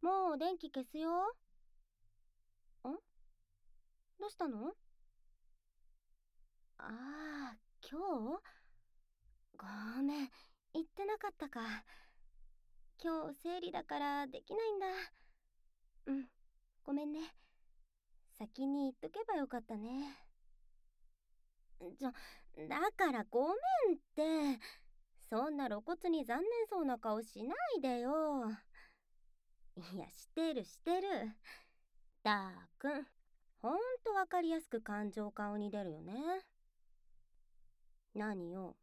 もう電気消すよ。どうしたの？ああ、今日？ごめん、言ってなかったか。今日生理だからできないんだ。うん、ごめんね。先に言っとけばよかったね。だからごめんって。そんな露骨に残念そうな顔しないでよ。いや、してる。ダーくん、ほんとわかりやすく感情顔に出るよね。何よ。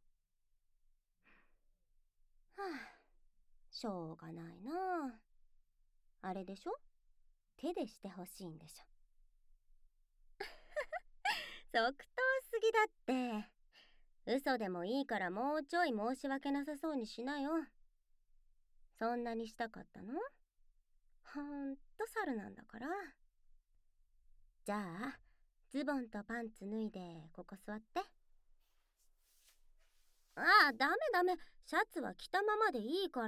はあ、しょうがないな。あれでしょ？手でしてほしいんでしょ。即答すぎだって。嘘でもいいからもうちょい申し訳なさそうにしなよ。そんなにしたかったの？ほんと猿なんだから。じゃあ、ズボンとパンツ脱いでここ座って。ああ、ダメ。シャツは着たままでいいから。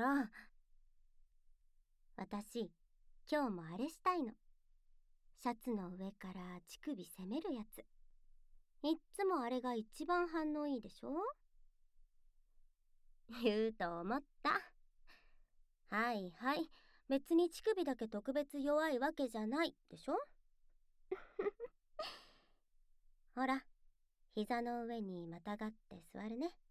私、今日もあれしたいの。シャツの上から乳首攻めるやつ。いっつもあれが一番反応いいでしょ？言うと思った。はい。別に乳首だけ特別弱いわけじゃないでしょ？ほら、膝の上にまたがって座るね。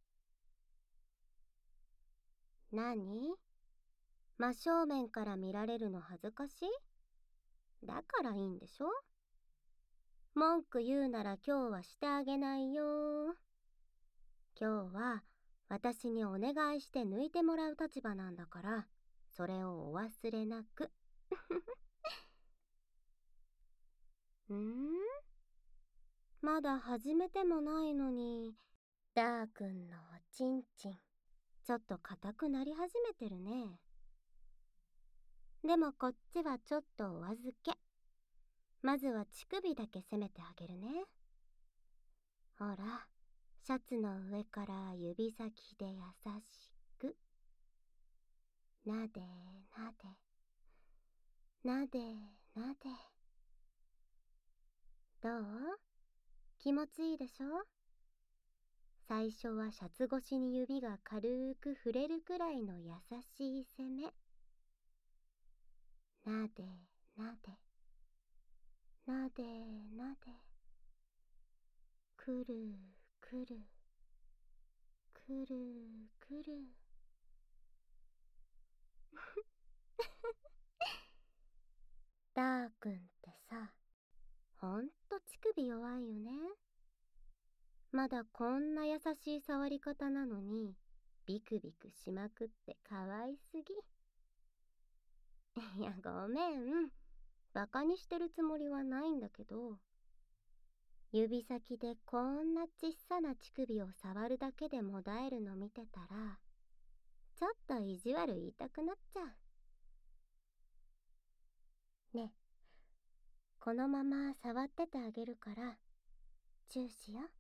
何？真正面から見られるの恥ずかしい？だからいいんでしょ？文句言うなら今日はしてあげないよ。今日は私にお願いして抜いてもらう立場なんだから、それをお忘れなく。まだ始めてもないのに、ダーくんのおちんちん、ちょっと硬くなり始めてるね。でもこっちはちょっとお預け。まずは乳首だけ攻めてあげるね。ほら、シャツの上から指先で優しく。なで。どう？気持ちいいでしょ？最初はシャツ越しに指が軽く触れるくらいの優しい攻め。なで。くる。ダーくんってさ、ほんと乳首弱いよね。まだこんな優しい触り方なのに、ビクビクしまくってかわいすぎ。いや、ごめん。バカにしてるつもりはないんだけど、指先でこんなちっさな乳首を触るだけでもだえるの見てたら、ちょっと意地悪言いたくなっちゃう。ね、このまま触っててあげるから、チューしよ。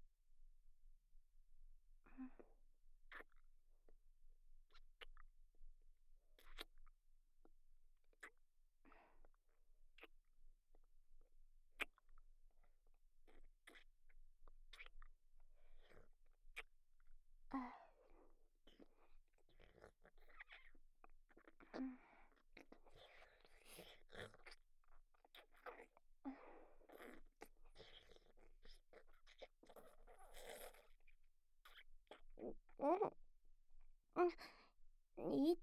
いった。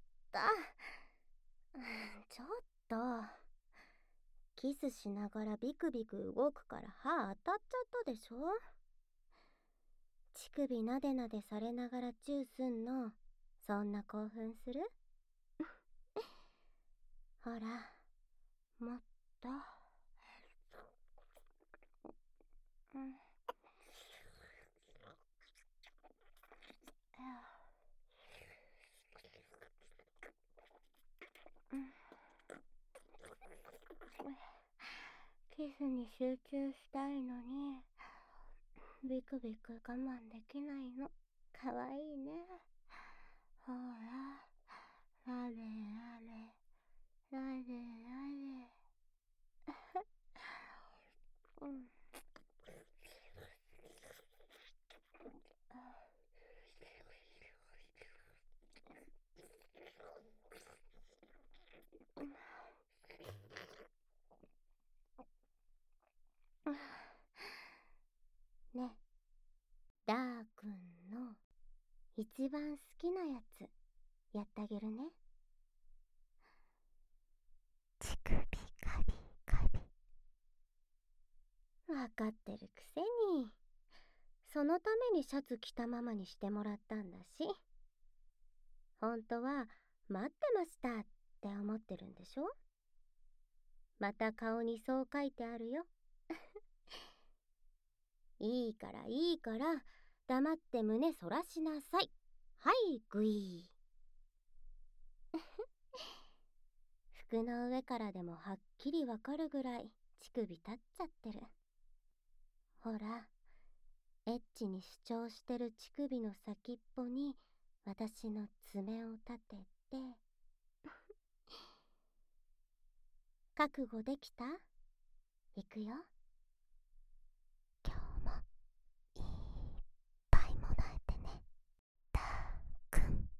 ちょっと。キスしながらビクビク動くから歯当たっちゃったでしょ？乳首なでなでされながらチューすんの、そんな興奮する？ほら、もっと。キスに集中したいのに、ビクビク我慢できないの。かわいいね。ほら、あれ。 一番好きなやつやってあげるね。乳首カリカリ。わかってるくせに。そのためにシャツ着たままにしてもらったんだし。本当は待ってましたって思ってるんでしょ。また顔にそう書いてあるよ。いいからいいから、黙って胸そらしなさい。はいグイー。服の上からでもはっきりわかるぐらい乳首立っちゃってる。ほら、エッチに主張してる乳首の先っぽに私の爪を立てて。覚悟できた？いくよ。今日もいっぱいもらえてね、たーくん。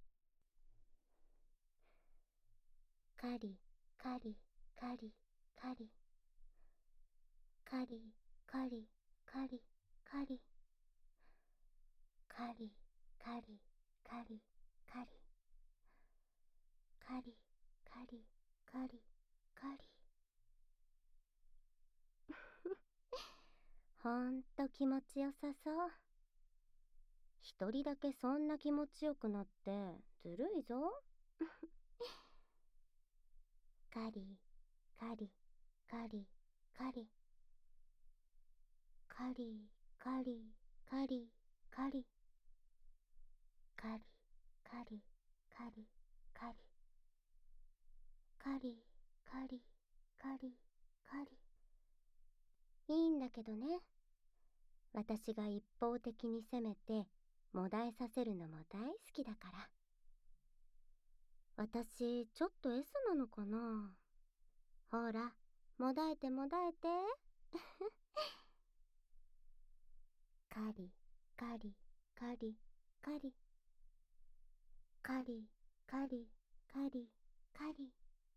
カリカリカリカリカリカリカリカリカリカリカリカリカリカリカリカリ。ほんと気持ちよさそう。一人だけそんな気持ちよくなってずるいぞ。カリカリカリカリカリカリカリカリカリカリカリカリカリカリカリカリ。いいんだけどね。私が一方的に攻めてもだえさせるのも大好きだから。私ちょっと S なのかな。ほら、もだえてもだえて。カリカリカリカリカリカリカリカリ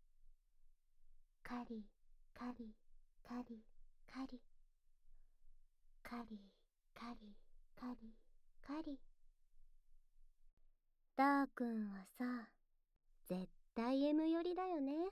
カリカリカリカリカリカリカリカリ。ダーくんはさ、絶対 M 寄りだよね。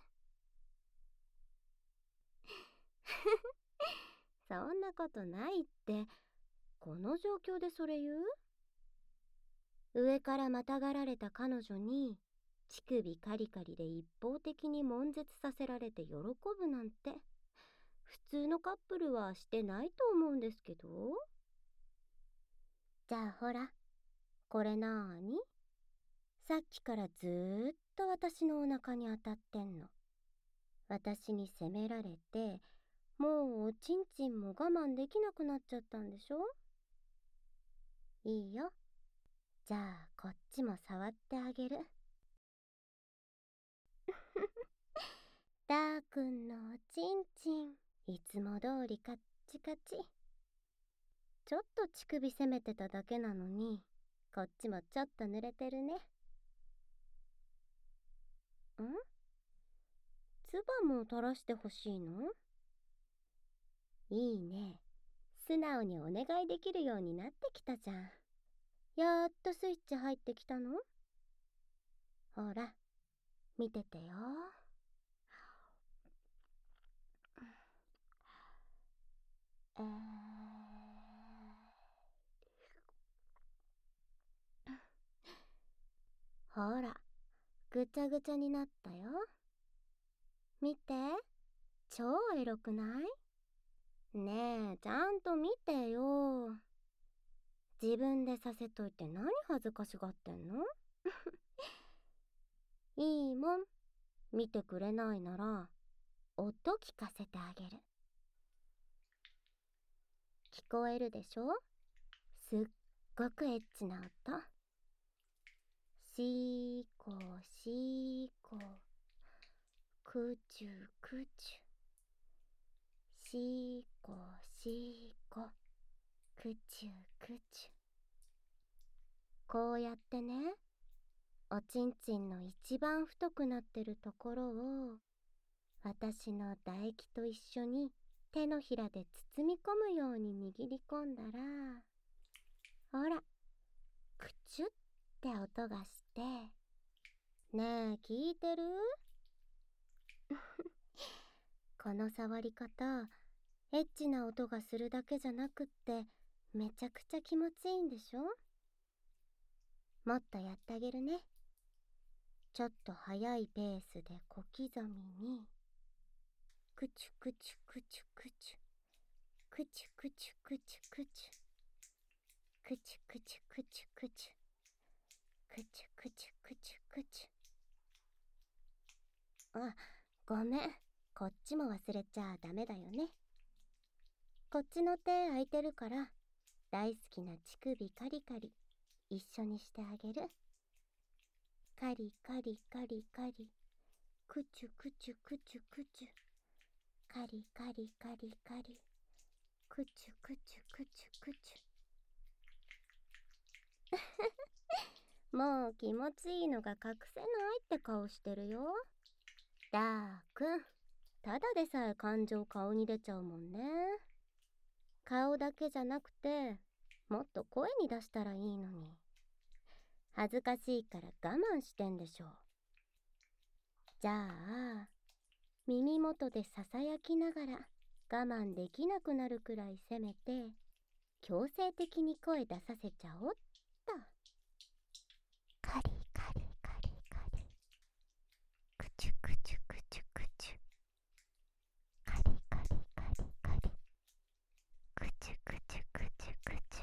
そんなことないって。この状況でそれ言う？上からまたがられた彼女に乳首カリカリで一方的に悶絶させられて喜ぶなんて、普通のカップルはしてないと思うんですけど。じゃあほら、これなーに？さっきからずーっと私のお腹に当たってんの。私に責められて、もうおちんちんも我慢できなくなっちゃったんでしょ？いいよ。じゃあこっちも触ってあげる。ダーくんのおちんちん、いつも通りカッチカチ。ちょっと乳首攻めてただけなのに、こっちもちょっと濡れてるね。唾も垂らしてほしいの？いいね。素直にお願いできるようになってきたじゃん。やっとスイッチ入ってきたの？ほら、見ててよ。ほら、ぐちゃぐちゃになったよ。見て、超エロくない？ねえ、ちゃんと見てよ。自分でさせといて何恥ずかしがってんの？いいもん。見てくれないなら、音聞かせてあげる。聞こえるでしょ？すっごくエッチな音。シーコシーコ、クチュクチュ。シーコシーコ、クチュクチュ。こうやってね、おちんちんの一番太くなってるところを私の唾液と一緒に手のひらで包み込むように握り込んだら、ほら、くちゅっって音がして、ねえ聞いてる？この触り方、エッチな音がするだけじゃなくって、めちゃくちゃ気持ちいいんでしょ？もっとやってあげるね。ちょっと速いペースで小刻みに、くちゅくちゅくちゅくちゅ、くちゅくちゅくちゅくちゅ、くちゅくちゅくちゅくちゅ、くちゅくちゅくちゅくちゅ。あ、ごめん。こっちも忘れちゃダメだよね。こっちの手空いてるから、大好きな乳首カリカリ、一緒にしてあげる。カリカリカリカリ、くちゅくちゅくちゅくちゅ、カリカリカリカリ、くちゅくちゅくちゅくちゅ。もう気持ちいいのが隠せないって顔してるよ。ダーくん、ただでさえ感情顔に出ちゃうもんね。顔だけじゃなくて、もっと声に出したらいいのに。恥ずかしいから我慢してんでしょ。じゃあ、耳元でささやきながら我慢できなくなるくらいせめて、強制的に声出させちゃおうっと。カリカリカリカリ、くちゅくちゅくちゅくちゅ、カリカリカリカリ、くちゅくちゅくちゅくちゅ。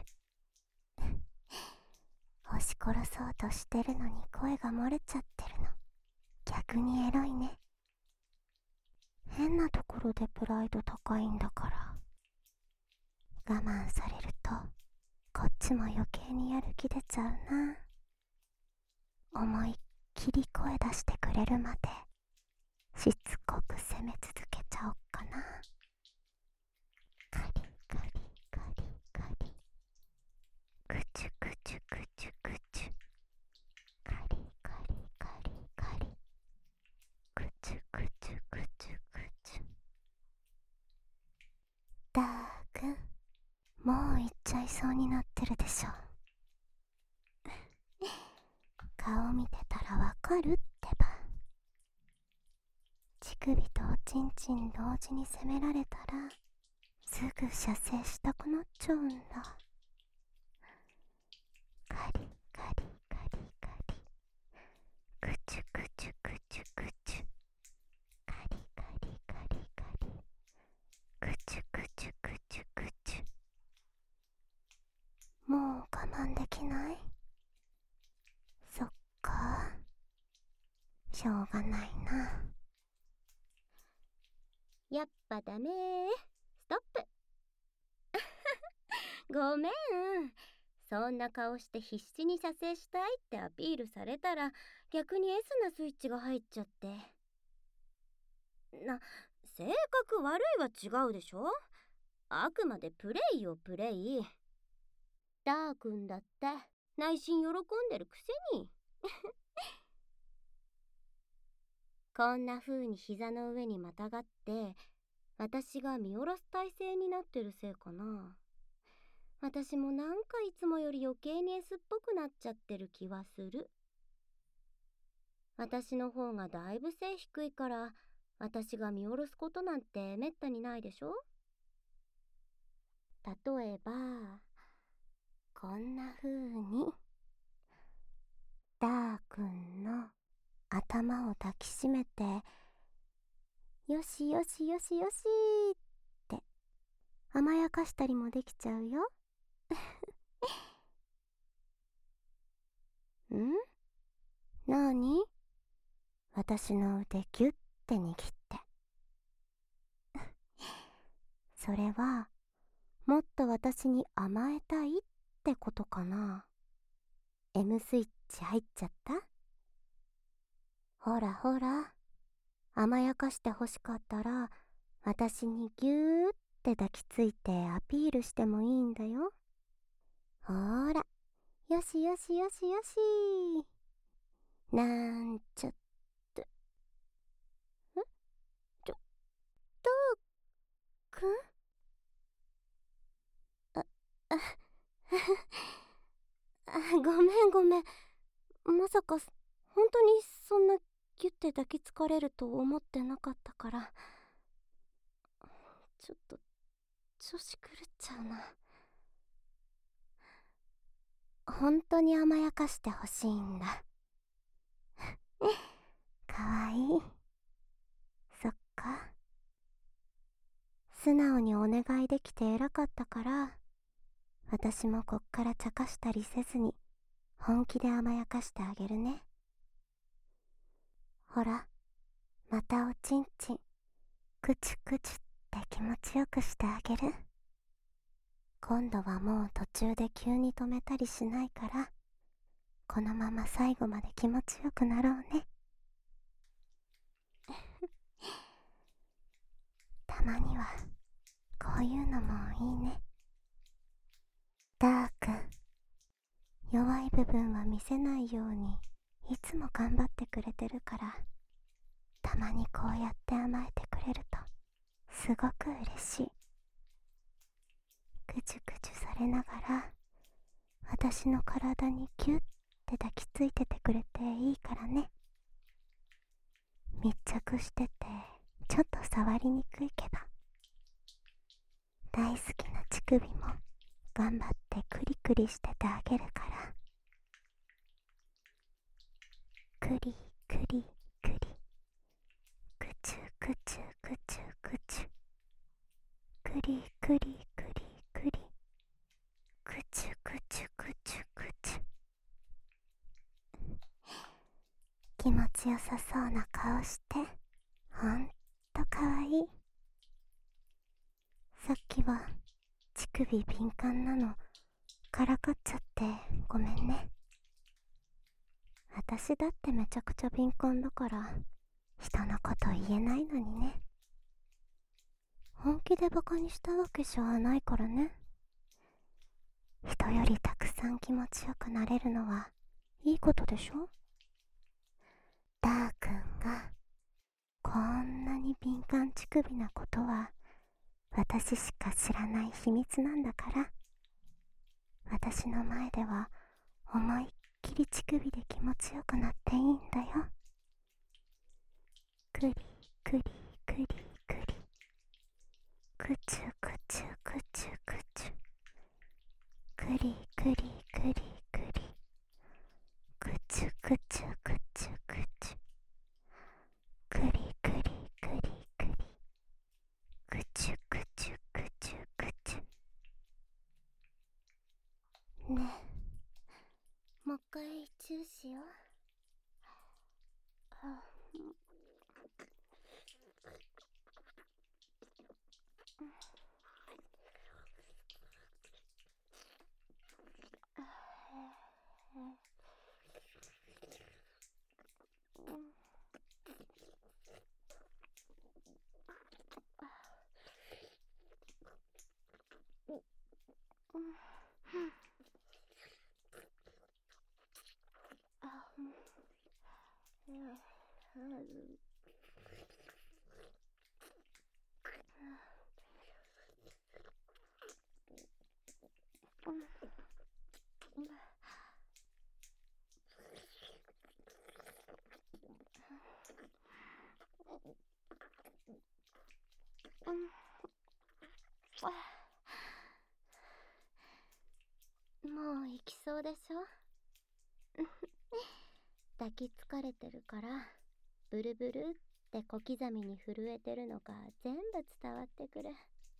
押し殺そうとしてるのに声が漏れちゃってるの。逆にエロいね。変なところでプライド高いんだから。我慢されると、こっちも余計にやる気出ちゃうな。思いっきり声出してくれるまで、しつこく攻め続けちゃおっかな。カリカリカリカリ、くちゅくちゅくちゅくちゅ、カリカリカリカリ、くちゅくちゅくちゅくちゅ。ダーくん、もう行っちゃいそうになってるでしょ。顔見てたらわかるってば。乳首とおちんちん同時に攻められたら、すぐ射精したくなっちゃうんだ。カリカリカリカリ、くちゅくちゅくちゅくちゅ、カリカリカリカリ、くちゅくちゅくちゅくちゅ。もう我慢できない？そっか、しょうがないな。やっぱダメー。ストップ。ごめん。そんな顔して必死に射精したいってアピールされたら、逆に S なスイッチが入っちゃって。性格悪いは違うでしょ。あくまでプレイよプレイ。ダーくんだって内心喜んでるくせに。こんな風に膝の上にまたがって、私が見下ろす体勢になってるせいかな。私もなんかいつもより余計に S っぽくなっちゃってる気はする。私の方がだいぶ背低いから、私が見下ろすことなんてめったにないでしょ。例えば、こんな風に、ダーくんの頭を抱きしめて、よしよしよしよしって甘やかしたりもできちゃうよ。ん？なに？私の腕ギュッて握って。それは、もっと私に甘えたいってことかな。M スイッチ入っちゃった？ほらほら、甘やかして欲しかったら、私にギューって抱きついてアピールしてもいいんだよ。ほーら、よしよしよしよし。なんちゃって。ちょ、どうくん？あ、あ、ごめんごめん。 まさか本当にそんなギュッて抱きつかれると思ってなかったから、ちょっと調子狂っちゃうな。本当に甘やかしてほしいんだ。かわいい。そっか。素直にお願いできて偉かったから、私もこっから茶化したりせずに本気で甘やかしてあげるね。ほら、またおちんちんクチュクチュって気持ちよくしてあげる。今度はもう途中で急に止めたりしないから、このまま最後まで気持ちよくなろうね。たまにはこういうのもいいね。ダーくん、弱い部分は見せないようにいつも頑張ってくれてるから、たまにこうやって甘えてくれるとすごく嬉しい。ぐちゅぐちゅされながら私の体にギュッて抱きついててくれていいからね。密着しててちょっと触りにくいけど、大好きな乳首も頑張ってクリクリしててあげるから。クリクリクリ、クチュクチュクチュクチュ、クリクリクリクリ、クチュクチュクチュクチュ。気持ちよさそうな顔してほんとかわいい。さっきは乳首敏感なのからかっちゃってごめんね。私だってめちゃくちゃ敏感だから人のこと言えないのにね。本気でバカにしたわけじゃないからね。人よりたくさん気持ちよくなれるのはいいことでしょ。ダーくんがこんなに敏感乳首なことは私しか知らない秘密なんだから、私の前では思いっきり乳首で気持ちよくなっていいんだよ。クリクリクリクリ、クチュクチュクチュクチュ、クリクリクリクリ、クチュクチュクチュクチュ、クリクリクリクリ、クチュクチュクチュクチュ。ねえ、もう一回チューしよう。もう行きそうでしょ。抱きつかれてるからブルブルって小刻みに震えてるのが全部伝わってくる。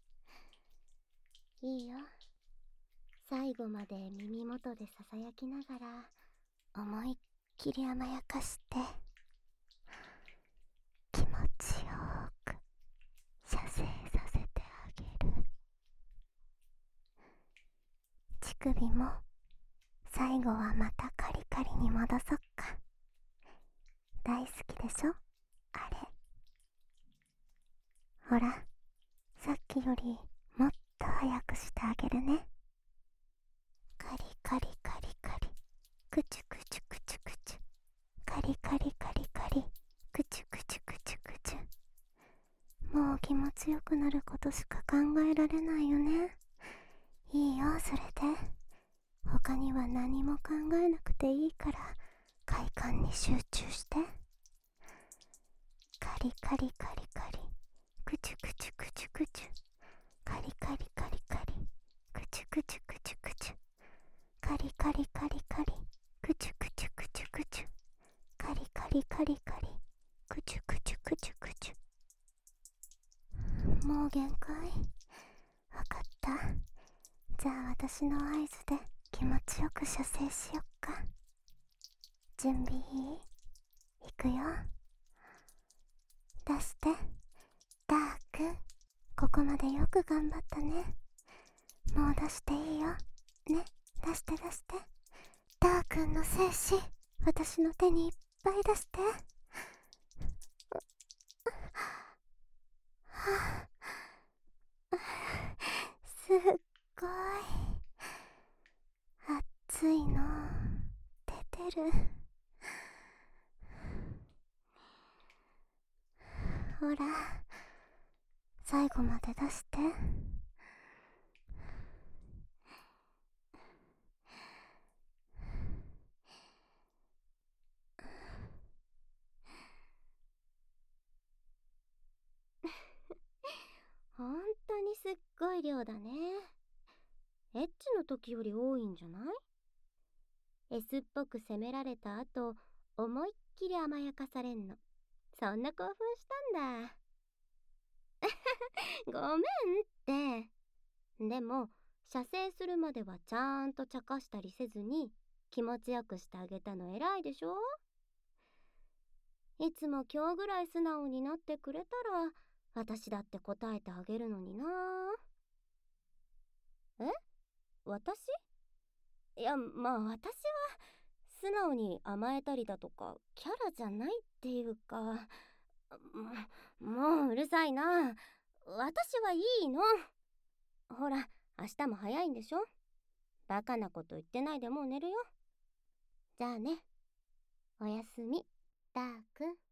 いいよ、最後まで耳元でささやきながら思いっきり甘やかして気持ちよく射精させてあげる。乳首も最後はまたカリカリに戻そっか。大好きでしょあれ。ほら、さっきよりもっと早くしてあげるね。カリカリカリカリ、クチュクチュクチュクチュ、カリカリカリカリ、クチュクチュクチュクチュ。もう気持ちよくなることしか考えられないよね。いいよ、それで。他には何も考えなくていいから快感に集中して。カリカリカリカリ、クチュクチュクチュクチュ、カリカリカリカリ、クチュクチュクチュクチュ、カリカリカリカリ、クチュクチュクチュクチュ、カリカリカリカリ、クチュクチュクチュクチュ。もう限界。わかった。じゃあ私の合図で気持ちよく射精しよっか。準備いい？いくよ。出して。ダーク、ここまでよく頑張ったね。もう出していいよ。ね、出して出して。ダーくんの精子、私の手にいっぱい出して。すっごい熱いの出てる。ほら、最後まで出して。ほんとにすっごい量だね。エッチの時より多いんじゃない？ S っぽく責められた後、思いっきり甘やかされんの。そんな興奮したんだ。ごめんって。でも、射精するまではちゃんと茶化したりせずに気持ちよくしてあげたの偉いでしょ？いつも今日ぐらい素直になってくれたら私だって答えてあげるのにな。え？私？いや、まあ私は素直に甘えたりだとかキャラじゃないっていうか、もううるさいな。私はいいの。ほら、明日も早いんでしょ？バカなこと言ってないでもう寝るよ。じゃあね。おやすみ、ダーくん。